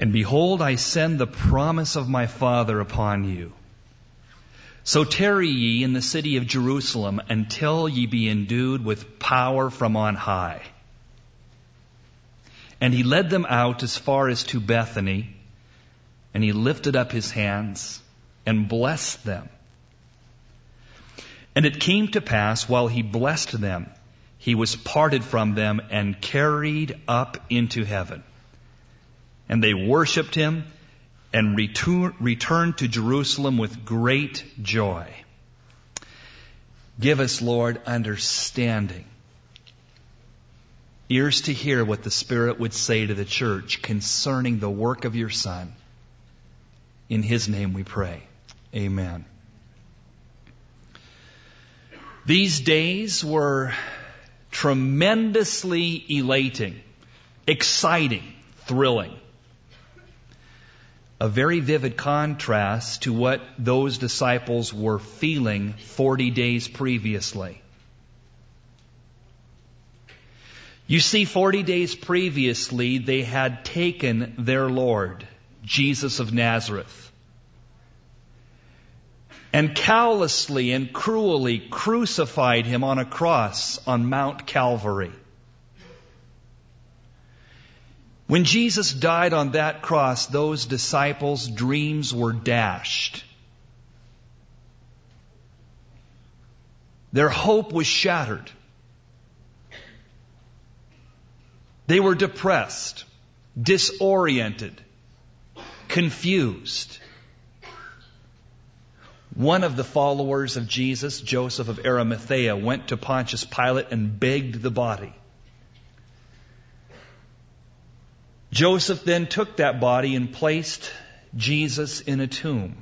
And behold, I send the promise of my Father upon you. So tarry ye in the city of Jerusalem until ye be endued with power from on high. And he led them out as far as to Bethany, and he lifted up his hands and blessed them. And it came to pass, while he blessed them, he was parted from them and carried up into heaven. And they worshipped him and returned to Jerusalem with great joy. Give us, Lord, understanding, ears to hear what the Spirit would say to the church concerning the work of your Son. In his name we pray. Amen. These days were tremendously elating, exciting, thrilling. A very vivid contrast to what those disciples were feeling 40 days previously. You see, 40 days previously, they had taken their Lord, Jesus of Nazareth, and callously and cruelly crucified him on a cross on Mount Calvary. When Jesus died on that cross, those disciples' dreams were dashed. Their hope was shattered. They were depressed, disoriented, confused. One of the followers of Jesus, Joseph of Arimathea, went to Pontius Pilate and begged the body. Joseph then took that body and placed Jesus in a tomb.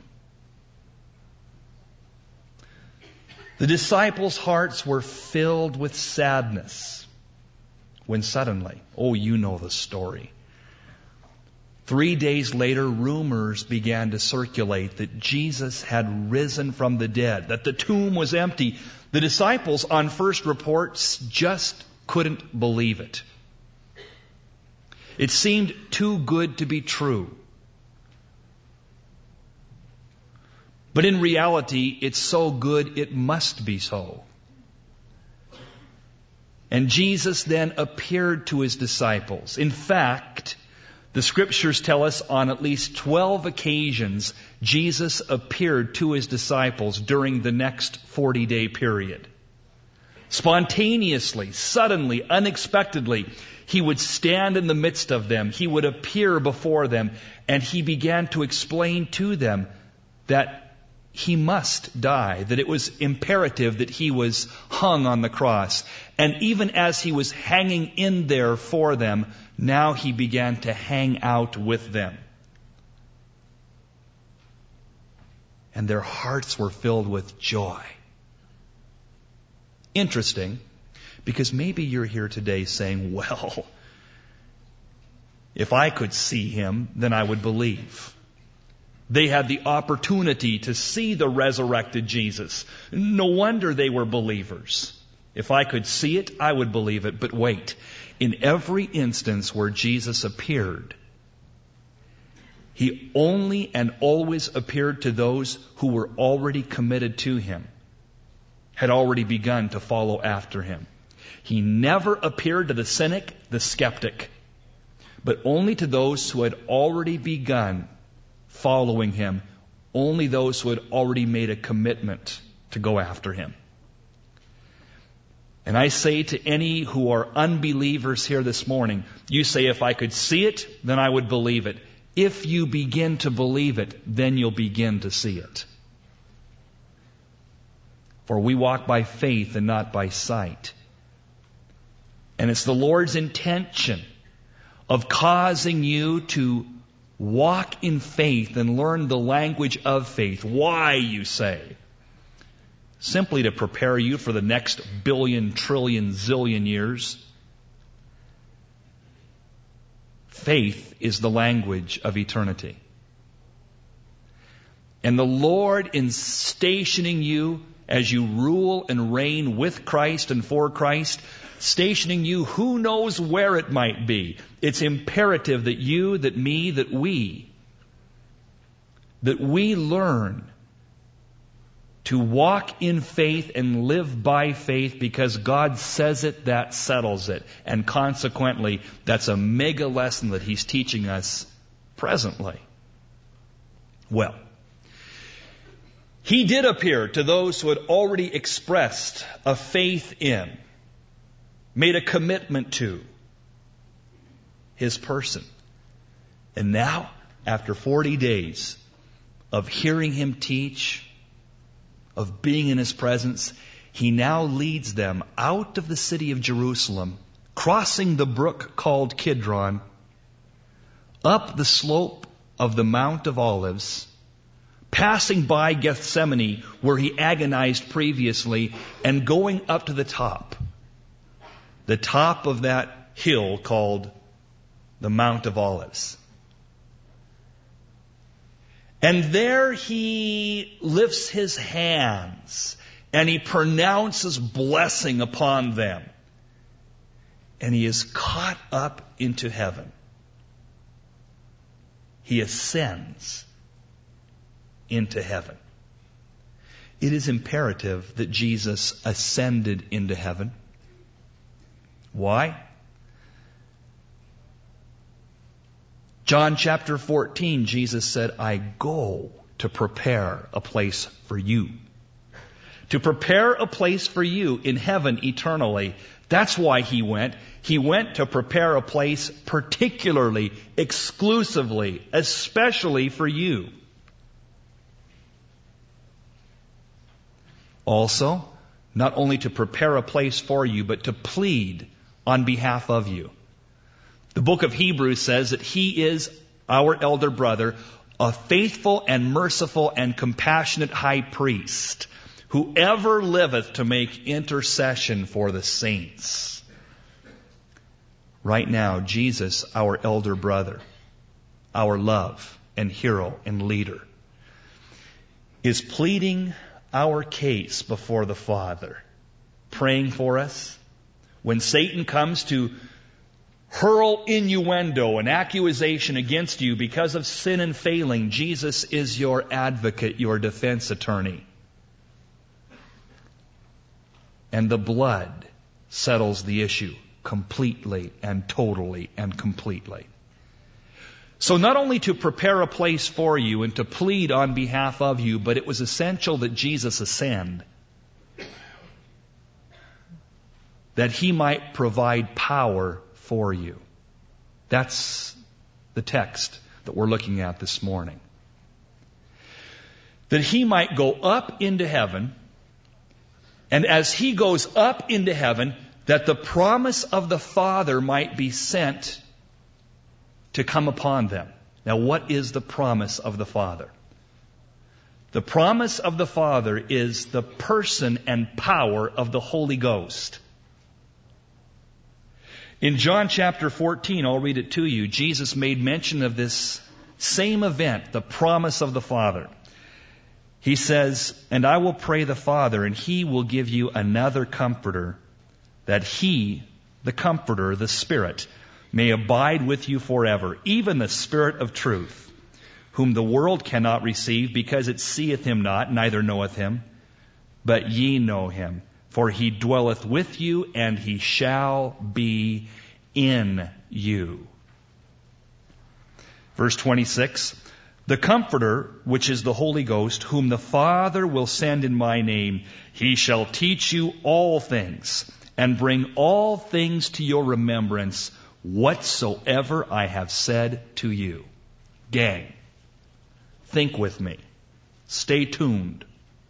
The disciples' hearts were filled with sadness when suddenly, you know the story. 3 days later, rumors began to circulate that Jesus had risen from the dead, that the tomb was empty. The disciples, on first reports, just couldn't believe it. It seemed too good to be true. But in reality, it's so good it must be so. And Jesus then appeared to his disciples. In fact, the Scriptures tell us on at least 12 occasions, Jesus appeared to his disciples during the next 40-day period. Spontaneously, suddenly, unexpectedly, he would stand in the midst of them. He would appear before them, and he began to explain to them that he must die, that it was imperative that he was hung on the cross. And even as he was hanging in there for them, now he began to hang out with them. And their hearts were filled with joy. Interesting, because maybe you're here today saying, well, if I could see him, then I would believe. They had the opportunity to see the resurrected Jesus. No wonder they were believers. If I could see it, I would believe it. But wait, in every instance where Jesus appeared, he only and always appeared to those who were already committed to him, had already begun to follow after him. He never appeared to the cynic, the skeptic, but only to those who had already begun following him, only those who had already made a commitment to go after him. And I say to any who are unbelievers here this morning, you say, if I could see it, then I would believe it. If you begin to believe it, then you'll begin to see it. For we walk by faith and not by sight. And it's the Lord's intention of causing you to walk in faith and learn the language of faith. Why, you say? Simply to prepare you for the next billion, trillion, zillion years. Faith is the language of eternity. And the Lord, in stationing you as you rule and reign with Christ and for Christ, stationing you who knows where it might be. It's imperative that you, that me, that we learn to walk in faith and live by faith, because God says it, that settles it. And consequently, that's a mega lesson that He's teaching us presently. Well, He did appear to those who had already expressed a faith in, made a commitment to His person. And now, after 40 days of hearing Him teach, of being in His presence, He now leads them out of the city of Jerusalem, crossing the brook called Kidron, up the slope of the Mount of Olives, passing by Gethsemane, where He agonized previously, and going up to the top of that hill called the Mount of Olives. And there He lifts His hands and He pronounces blessing upon them. And He is caught up into heaven. He ascends into heaven. It is imperative that Jesus ascended into heaven. Why? John chapter 14, Jesus said, I go to prepare a place for you. To prepare a place for you in heaven eternally. That's why He went. He went to prepare a place particularly, exclusively, especially for you. Also, not only to prepare a place for you, but to plead on behalf of you. The book of Hebrews says that He is our elder brother, a faithful and merciful and compassionate high priest, who ever liveth to make intercession for the saints. Right now, Jesus, our elder brother, our love and hero and leader, is pleading our case before the Father, praying for us. When Satan comes to hurl innuendo and accusation against you because of sin and failing, Jesus is your advocate, your defense attorney. And the blood settles the issue completely and totally and completely. So not only to prepare a place for you and to plead on behalf of you, but it was essential that Jesus ascend, that He might provide power for you. That's the text that we're looking at this morning. That He might go up into heaven, and as He goes up into heaven, that the promise of the Father might be sent to come upon them. Now, what is the promise of the Father? The promise of the Father is the person and power of the Holy Ghost. In John chapter 14, I'll read it to you, Jesus made mention of this same event, the promise of the Father. He says, and I will pray the Father, and He will give you another Comforter, that He, the Comforter, the Spirit, may abide with you forever, even the Spirit of truth, whom the world cannot receive, because it seeth Him not, neither knoweth Him. But ye know Him, for He dwelleth with you, and He shall be in you. Verse 26, the Comforter, which is the Holy Ghost, whom the Father will send in my name, He shall teach you all things, and bring all things to your remembrance, whatsoever I have said to you. Gang, think with me. Stay tuned.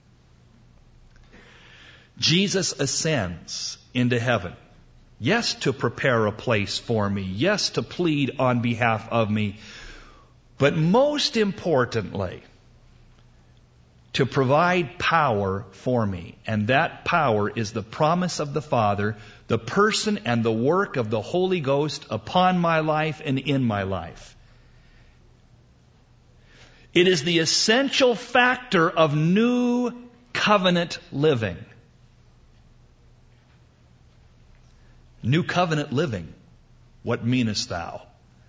Jesus ascends into heaven. Yes, to prepare a place for me. Yes, to plead on behalf of me. But most importantly, to provide power for me. And that power is the promise of the Father, the person and the work of the Holy Ghost upon my life and in my life. It is the essential factor of new covenant living. New covenant living. What meanest thou?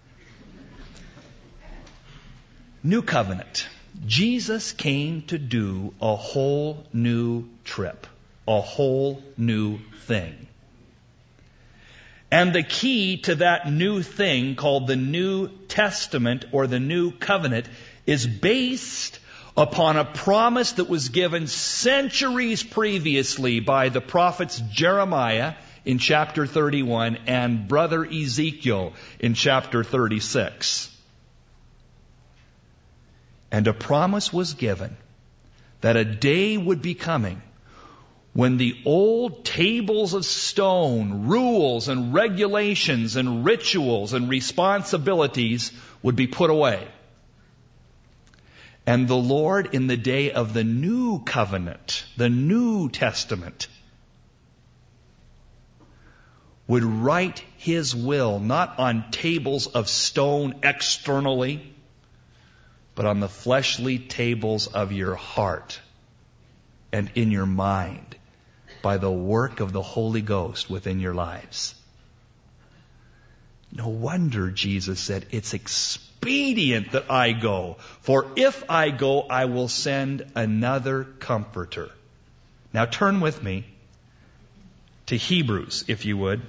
New covenant. Jesus came to do a whole new trip, a whole new thing. And the key to that new thing, called the New Testament or the New Covenant, is based upon a promise that was given centuries previously by the prophets Jeremiah in chapter 31 and brother Ezekiel in chapter 36. And a promise was given that a day would be coming when the old tables of stone, rules and regulations and rituals and responsibilities would be put away. And the Lord, in the day of the new covenant, the New Testament, would write His will not on tables of stone externally, but on the fleshly tables of your heart and in your mind by the work of the Holy Ghost within your lives. No wonder Jesus said, it's expedient that I go, for if I go, I will send another comforter. Now turn with me to Hebrews, if you would.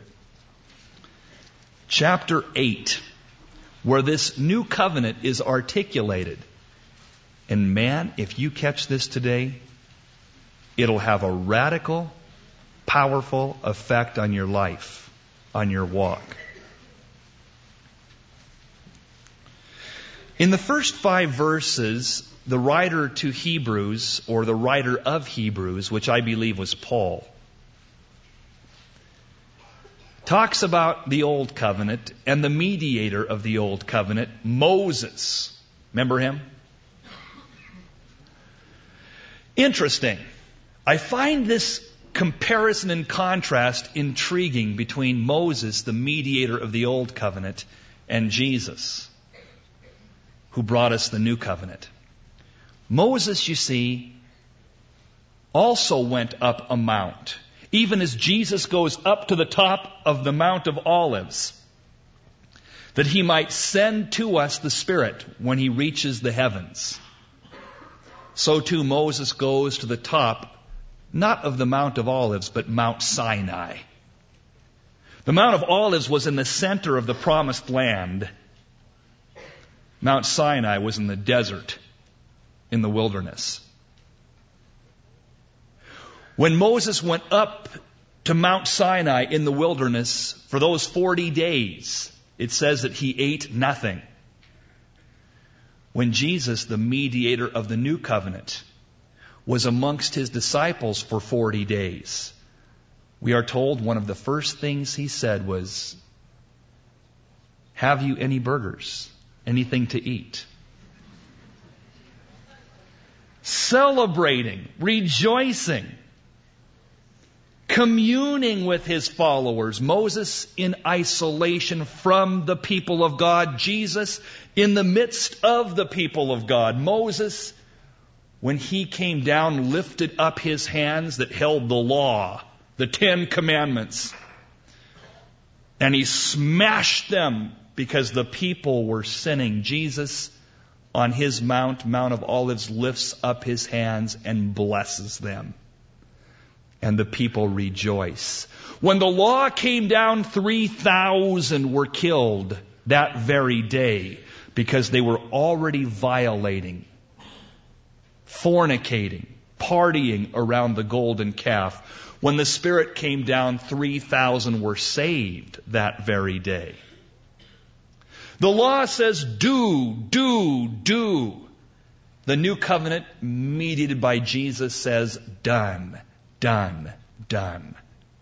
Chapter 8, where this new covenant is articulated. And man, if you catch this today, it'll have a radical, powerful effect on your life, on your walk. In the first 5 verses, the writer to Hebrews, or the writer of Hebrews, which I believe was Paul, talks about the Old Covenant and the mediator of the Old Covenant, Moses. Remember him? Interesting. I find this comparison and contrast intriguing between Moses, the mediator of the Old Covenant, and Jesus, who brought us the New Covenant. Moses, you see, also went up a mount, even as Jesus goes up to the top of the Mount of Olives, that He might send to us the Spirit when He reaches the heavens. So too Moses goes to the top, not of the Mount of Olives, but Mount Sinai. The Mount of Olives was in the center of the promised land. Mount Sinai was in the desert, in the wilderness. When Moses went up to Mount Sinai in the wilderness for those 40 days, it says that he ate nothing. When Jesus, the mediator of the New Covenant, was amongst His disciples for 40 days, we are told one of the first things He said was, "Have you any burgers? Anything to eat?" Celebrating, rejoicing, communing with His followers. Moses in isolation from the people of God. Jesus in the midst of the people of God. Moses, when he came down, lifted up his hands that held the law, the 10 Commandments, and he smashed them because the people were sinning. Jesus, on his Mount of Olives, lifts up his hands and blesses them. And the people rejoice. When the law came down, 3,000 were killed that very day because they were already violating, fornicating, partying around the golden calf. When the Spirit came down, 3,000 were saved that very day. The law says do, do, do. The new covenant, mediated by Jesus, says done, done, done.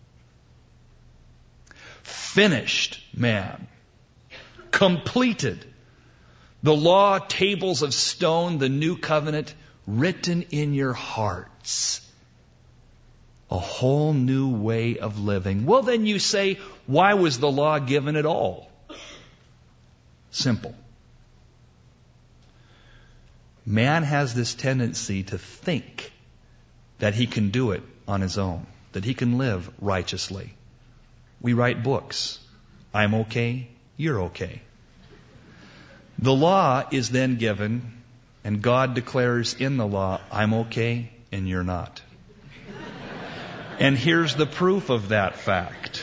Finished, man. Completed. The law, tables of stone, the new covenant, written in your hearts. A whole new way of living. Well, then you say, why was the law given at all? Simple. Man has this tendency to think that he can do it on his own, that he can live righteously. We write books. I'm okay, you're okay. The law is then given, and God declares in the law, I'm okay and you're not. And here's the proof of that fact.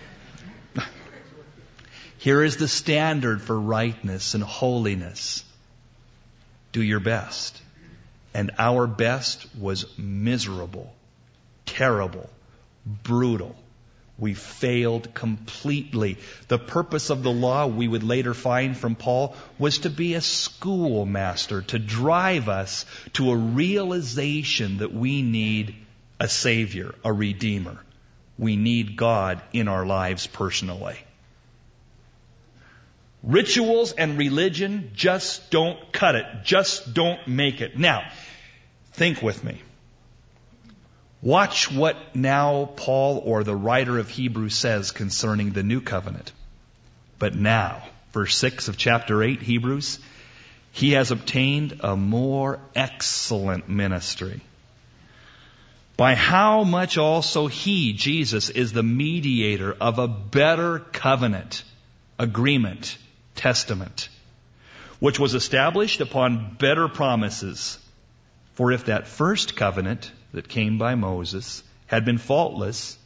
Here is the standard for rightness and holiness. Do your best. And our best was miserable, terrible, brutal. We failed completely. The purpose of the law, we would later find from Paul, was to be a schoolmaster, to drive us to a realization that we need a Savior, a Redeemer. We need God in our lives personally. Rituals and religion just don't cut it, just don't make it. Now, think with me. Watch what now Paul or the writer of Hebrews says concerning the new covenant. But now, verse 6 of chapter 8, Hebrews, he has obtained a more excellent ministry. By how much also he, Jesus, is the mediator of a better covenant, agreement, testament, which was established upon better promises. For if that first covenant that came by Moses had been faultless,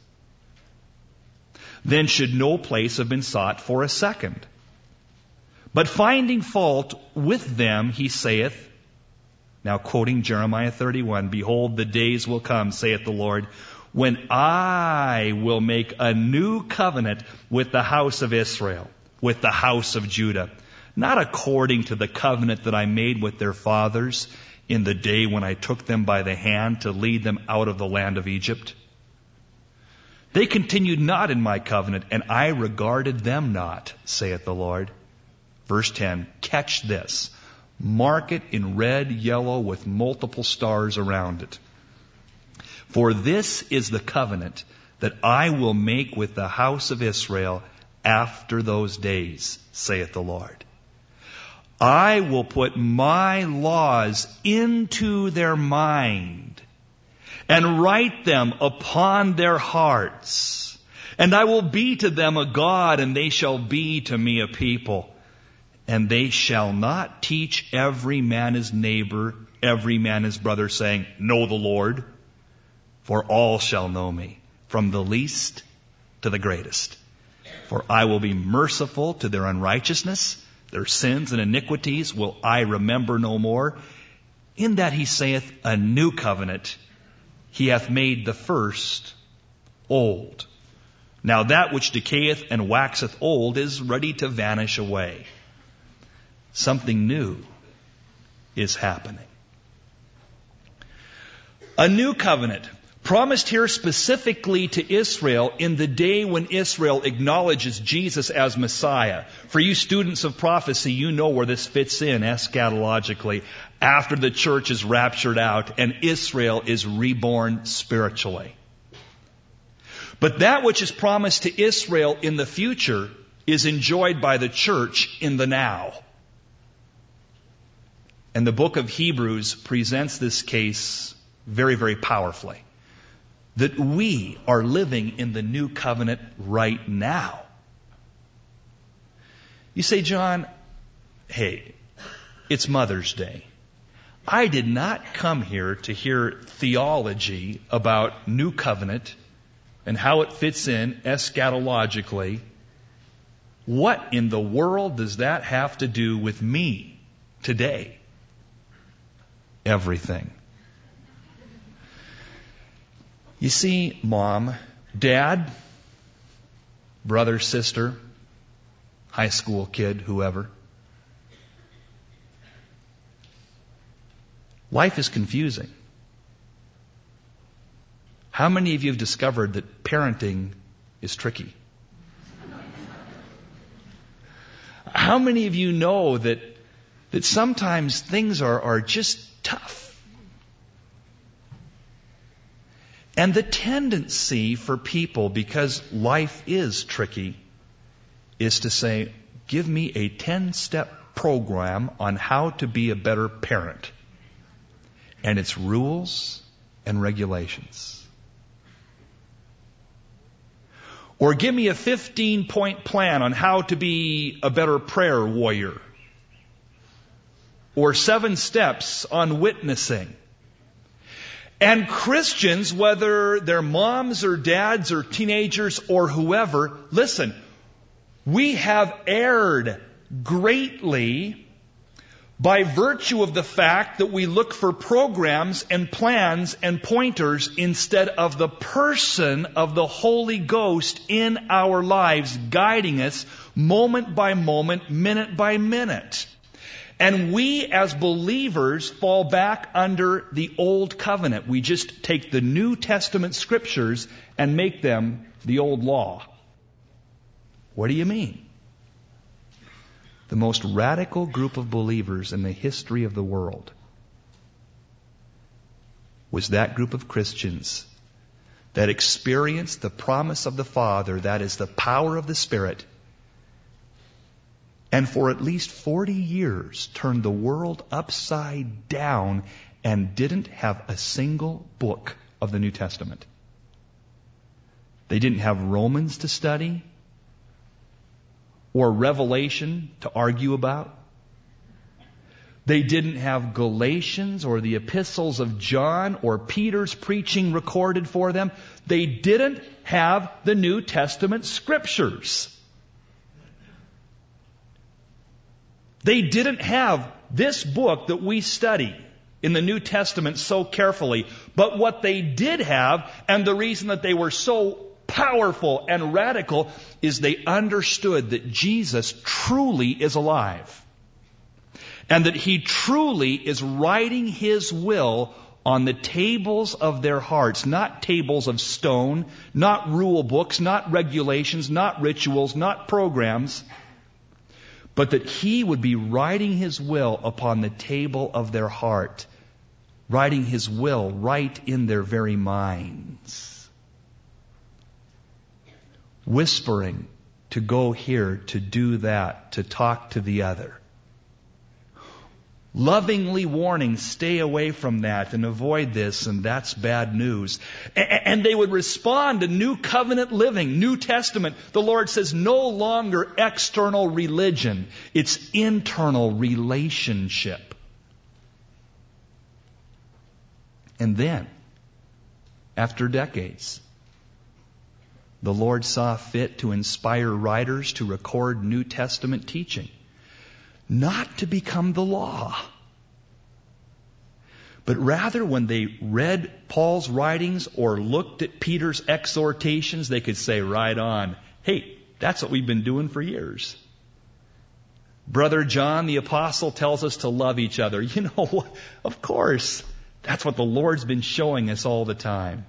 then should no place have been sought for a second. But finding fault with them, he saith, now quoting Jeremiah 31, behold, the days will come, saith the Lord, when I will make a new covenant with the house of Israel, with the house of Judah, not according to the covenant that I made with their fathers in the day when I took them by the hand to lead them out of the land of Egypt. They continued not in my covenant, and I regarded them not, saith the Lord. Verse 10, catch this. Mark it in red, yellow, with multiple stars around it. For this is the covenant that I will make with the house of Israel after those days, saith the Lord. I will put my laws into their mind and write them upon their hearts. And I will be to them a God, and they shall be to me a people. And they shall not teach every man his neighbor, every man his brother, saying, know the Lord, for all shall know me, from the least to the greatest. For I will be merciful to their unrighteousness, their sins and iniquities will I remember no more. In that he saith, a new covenant, he hath made the first old. Now that which decayeth and waxeth old is ready to vanish away. Something new is happening. A new covenant, promised here specifically to Israel in the day when Israel acknowledges Jesus as Messiah. For you students of prophecy, you know where this fits in eschatologically, after the church is raptured out and Israel is reborn spiritually. But that which is promised to Israel in the future is enjoyed by the church in the now. And the book of Hebrews presents this case very, very powerfully. That we are living in the new covenant right now. You say, John, hey, it's Mother's Day. I did not come here to hear theology about new covenant and how it fits in eschatologically. What in the world does that have to do with me today? Everything. You see, mom, dad, brother, sister, high school kid, whoever. Life is confusing. How many of you have discovered that parenting is tricky? How many of you know that sometimes things are just tough? And the tendency for people, because life is tricky, is to say, give me a 10-step program on how to be a better parent. And it's rules and regulations. Or give me a 15-point plan on how to be a better prayer warrior. Or 7 steps on witnessing. And Christians, whether they're moms or dads or teenagers or whoever, listen, we have erred greatly by virtue of the fact that we look for programs and plans and pointers instead of the person of the Holy Ghost in our lives, guiding us moment by moment, minute by minute. And we as believers fall back under the Old Covenant. We just take the New Testament scriptures and make them the old law. What do you mean? The most radical group of believers in the history of the world was that group of Christians that experienced the promise of the Father, that is the power of the Spirit, and for at least 40 years turned the world upside down and didn't have a single book of the New Testament. They didn't have Romans to study or Revelation to argue about. They didn't have Galatians or the epistles of John or Peter's preaching recorded for them. They didn't have the New Testament scriptures. They didn't have this book that we study in the New Testament so carefully. But what they did have, and the reason that they were so powerful and radical, is they understood that Jesus truly is alive. And that He truly is writing His will on the tables of their hearts. Not tables of stone, not rule books, not regulations, not rituals, not programs. But that He would be writing His will upon the table of their heart. Writing His will right in their very minds. Whispering to go here, to do that, to talk to the other. Lovingly warning, stay away from that and avoid this, and that's bad news. And they would respond to New Covenant living, New Testament. The Lord says no longer external religion, it's internal relationship. And then, after decades, the Lord saw fit to inspire writers to record New Testament teaching. Not to become the law. But rather, when they read Paul's writings or looked at Peter's exhortations, they could say, right on, hey, that's what we've been doing for years. Brother John, the apostle, tells us to love each other. You know, of course, that's what the Lord's been showing us all the time.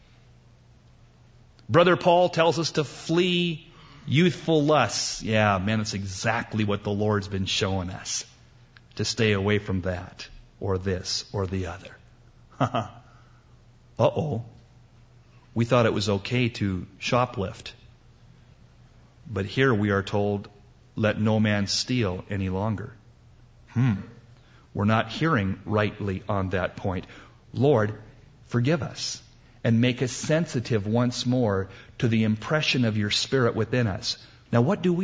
Brother Paul tells us to flee youthful lusts. Yeah, man, that's exactly what the Lord's been showing us. To stay away from that, or this, or the other. Uh-oh. We thought it was okay to shoplift. But here we are told, let no man steal any longer. We're not hearing rightly on that point. Lord, forgive us. And make us sensitive once more to the impression of your Spirit within us. Now, what do?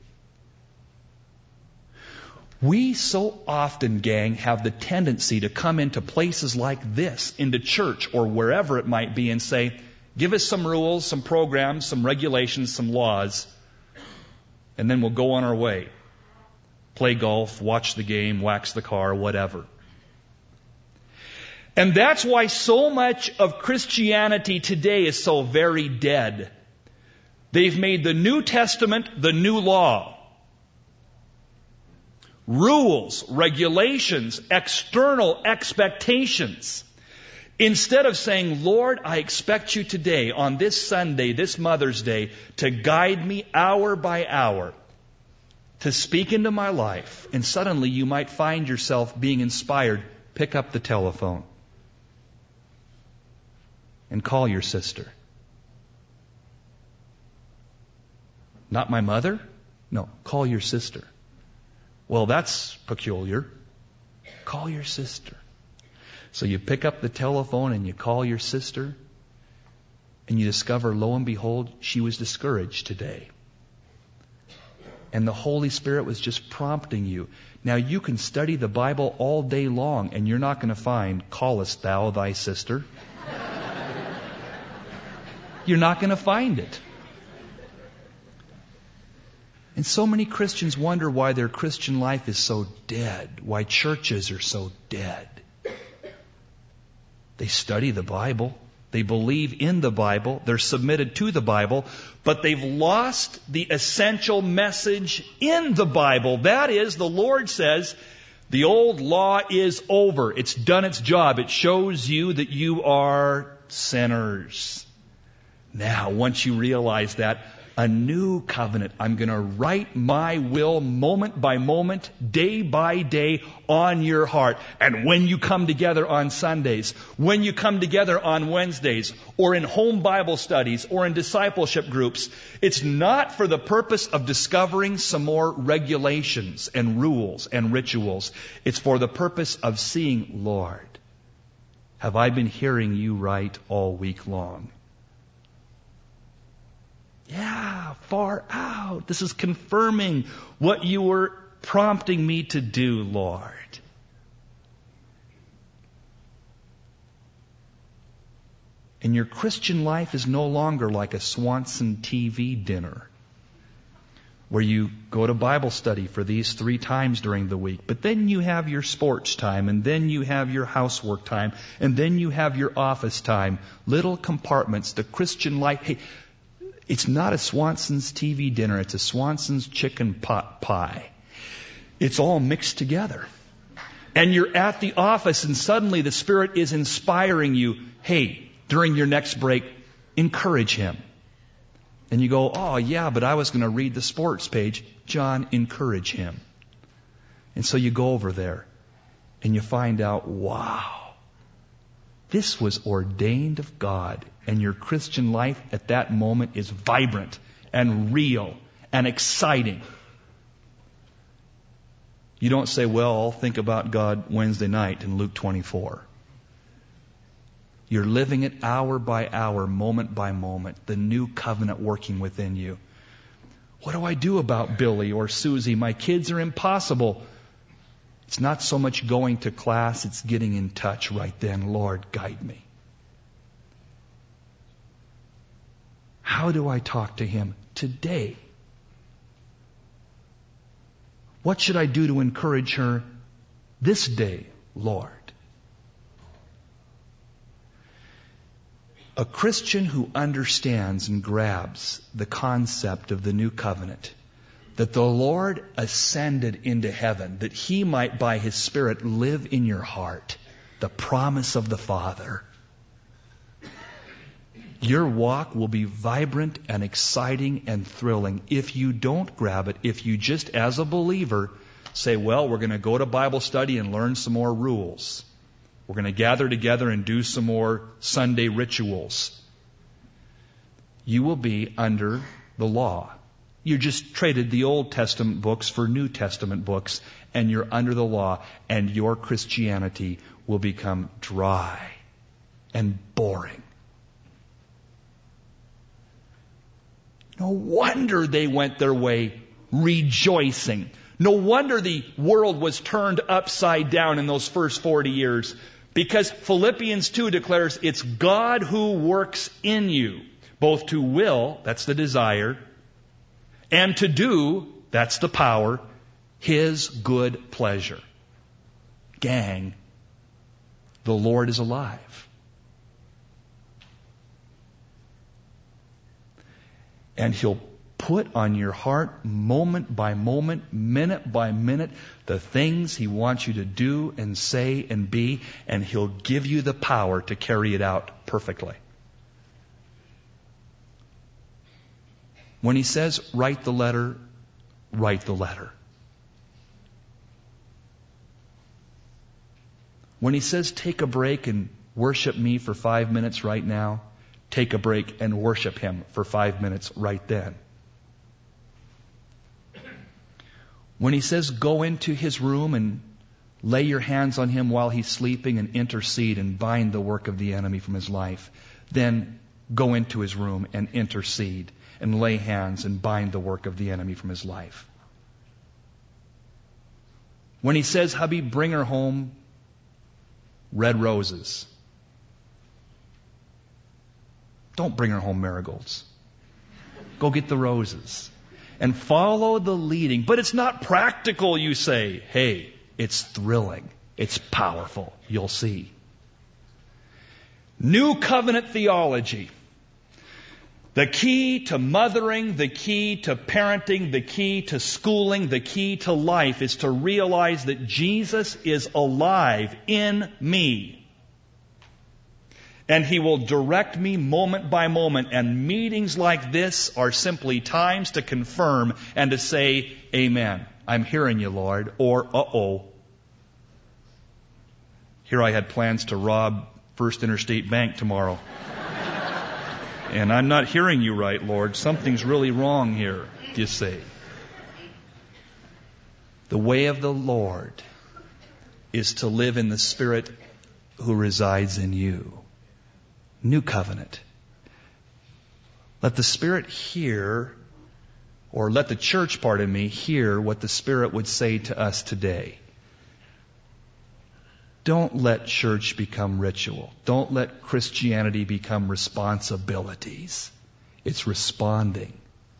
We so often, gang, have the tendency to come into places like this, into church or wherever it might be, and say, give us some rules, some programs, some regulations, some laws, and then we'll go on our way. Play golf, watch the game, wax the car, whatever. And that's why so much of Christianity today is so very dead. They've made the New Testament the new law. Rules, regulations, external expectations. Instead of saying, Lord, I expect you today, on this Sunday, this Mother's Day, to guide me hour by hour, to speak into my life. And suddenly you might find yourself being inspired. Pick up the telephone and call your sister. Not my mother? No, call your sister. Well, that's peculiar. Call your sister. So you pick up the telephone and you call your sister, and you discover, lo and behold, she was discouraged today. And the Holy Spirit was just prompting you. Now you can study the Bible all day long, and you're not going to find, callest thou thy sister? You're not going to find it. And so many Christians wonder why their Christian life is so dead, why churches are so dead. They study the Bible. They believe in the Bible. They're submitted to the Bible. But they've lost the essential message in the Bible. That is, the Lord says, the old law is over. It's done its job. It shows you that you are sinners. Now, once you realize that, a new covenant. I'm going to write my will moment by moment, day by day on your heart. And when you come together on Sundays, when you come together on Wednesdays, or in home Bible studies, or in discipleship groups, it's not for the purpose of discovering some more regulations and rules and rituals. It's for the purpose of seeing, Lord, have I been hearing you right all week long? Yeah, far out. This is confirming what you were prompting me to do, Lord. And your Christian life is no longer like a Swanson TV dinner where you go to Bible study for these 3 times during the week, but then you have your sports time, and then you have your housework time, and then you have your office time. Little compartments. The Christian life, hey, it's not a Swanson's TV dinner. It's a Swanson's chicken pot pie. It's all mixed together. And you're at the office and suddenly the Spirit is inspiring you. Hey, during your next break, encourage him. And you go, oh yeah, but I was going to read the sports page. John, encourage him. And so you go over there and you find out, wow, this was ordained of God. And your Christian life at that moment is vibrant and real and exciting. You don't say, well, I'll think about God Wednesday night in Luke 24. You're living it hour by hour, moment by moment, the new covenant working within you. What do I do about Billy or Susie? My kids are impossible. It's not so much going to class, it's getting in touch right then. Lord, guide me. How do I talk to him today? What should I do to encourage her this day, Lord? A Christian who understands and grabs the concept of the new covenant, that the Lord ascended into heaven, that he might by his Spirit live in your heart, the promise of the Father. Your walk will be vibrant and exciting and thrilling. If you don't grab it, if you just as a believer say, well, we're going to go to Bible study and learn some more rules. We're going to gather together and do some more Sunday rituals. You will be under the law. You just traded the Old Testament books for New Testament books, and you're under the law, and your Christianity will become dry and boring. No wonder they went their way rejoicing. No wonder the world was turned upside down in those first 40 years. Because Philippians 2 declares it's God who works in you, both to will, that's the desire, and to do, that's the power, His good pleasure. Gang, the Lord is alive. And He'll put on your heart, moment by moment, minute by minute, the things He wants you to do and say and be, and He'll give you the power to carry it out perfectly. When He says, write the letter, write the letter. When He says, take a break and worship me for 5 minutes right now, take a break and worship Him for 5 minutes right then. When He says, go into His room and Lay your hands on him while he's sleeping and intercede and bind the work of the enemy from his life. Then go into his room and intercede and lay hands and bind the work of the enemy from his life. When he says, hubby, bring her home red roses, don't bring her home marigolds. Go get the roses and follow the leading. But it's not practical, you say. Hey, it's thrilling. It's powerful. You'll see. New covenant theology. The key to mothering, the key to parenting, the key to schooling, the key to life is to realize that Jesus is alive in me. And he will direct me moment by moment. And meetings like this are simply times to confirm and to say, amen. I'm hearing you, Lord. Or, uh-oh. Here I had plans to rob First Interstate Bank tomorrow. And I'm not hearing you right, Lord. Something's really wrong here, you say. The way of the Lord is to live in the Spirit who resides in you. New covenant. Let the Spirit hear, or let the church, pardon me, hear what the Spirit would say to us today. Don't let church become ritual. Don't let Christianity become responsibilities. It's responding.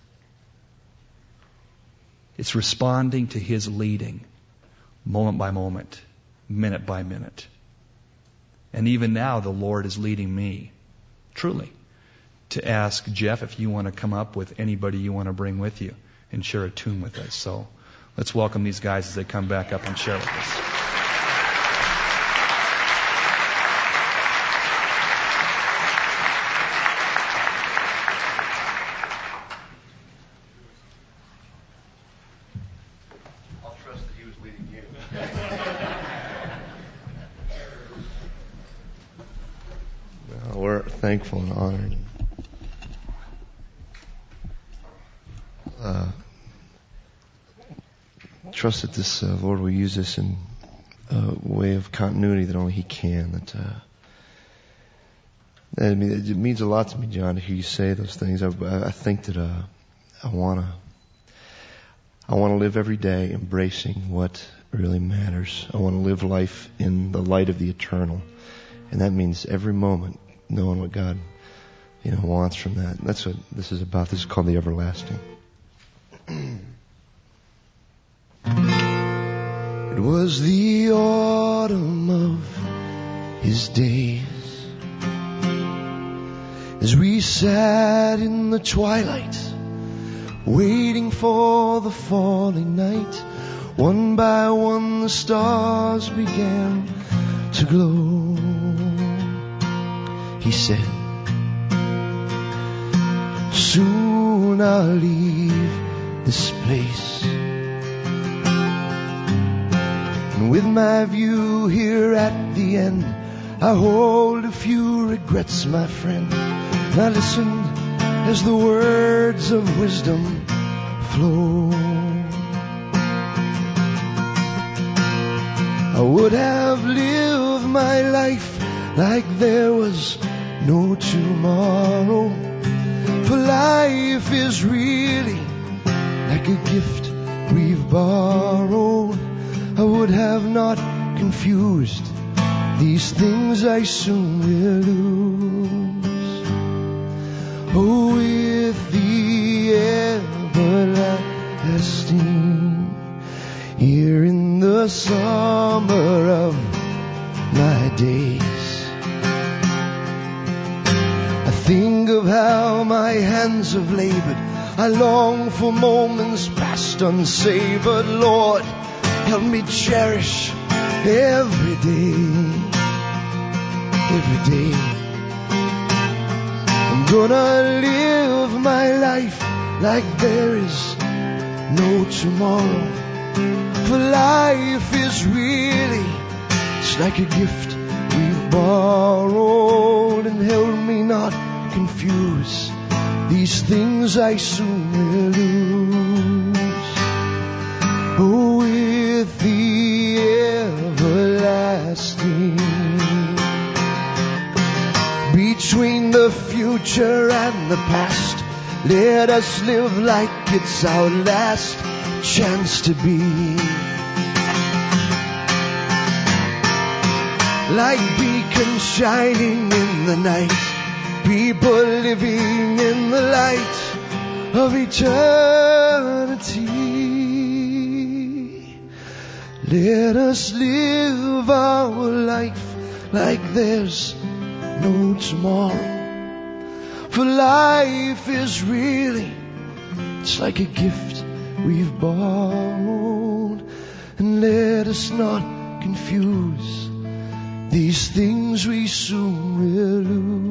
It's responding to His leading, moment by moment, minute by minute. And even now, the Lord is leading me, truly, to ask Jeff if you want to come up with anybody you want to bring with you and share a tune with us. So let's welcome these guys as they come back up and share with us. I'll trust that he was leading you. We're thankful and honored. Trust that this Lord will use this in a way of continuity that only He can. It means a lot to me, John, to hear you say those things. I think that I want to live every day embracing what really matters. I want to live life in the light of the eternal, and that means every moment knowing what God, wants from that. That's what this is about. This is called the everlasting. It was the autumn of His days, as we sat in the twilight, waiting for the falling night. One by one the stars began to glow. He said, soon I'll leave this place, and with my view here at the end, I hold a few regrets, my friend. And I listened as the words of wisdom flow. I would have lived my life like there was no tomorrow. For life is really like a gift we've borrowed. I would have not confused these things I soon will lose. Oh, with the everlasting, here in the summer of my days, I think of how my hands have labored. I long for moments past unsavored. Lord, help me cherish every day. Every day I'm gonna live my life like there is no tomorrow. For life is really, it's like a gift we've borrowed. And help me not confuse these things I soon will lose. Oh, with the everlasting. Between the future and the past, let us live like it's our last chance to be. Like beacons shining in the night, people living in the light of eternity. Let us live our life like there's no tomorrow. For life is really, it's like a gift we've borrowed. And let us not confuse these things we soon will lose.